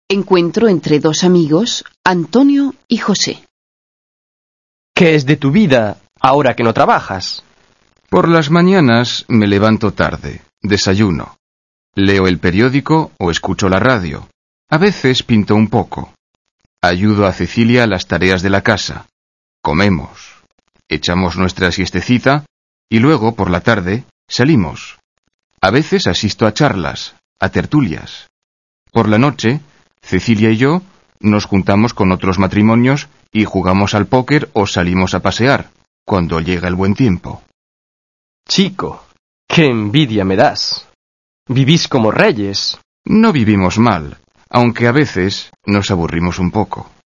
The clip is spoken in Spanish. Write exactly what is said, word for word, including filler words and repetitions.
Encuentro entre dos amigos, Antonio y José. ¿Qué es de tu vida ahora que no trabajas? Por las mañanas me levanto tarde, desayuno. Leo el periódico o escucho la radio. A veces pinto un poco. Ayudo a Cecilia a las tareas de la casa. Comemos. Echamos nuestra siestecita y luego, por la tarde, salimos. A veces asisto a charlas, a tertulias. Por la noche, Cecilia y yo nos juntamos con otros matrimonios y jugamos al póker o salimos a pasear, cuando llega el buen tiempo. Chico, qué envidia me das. Vivís como reyes. No vivimos mal, aunque a veces nos aburrimos un poco.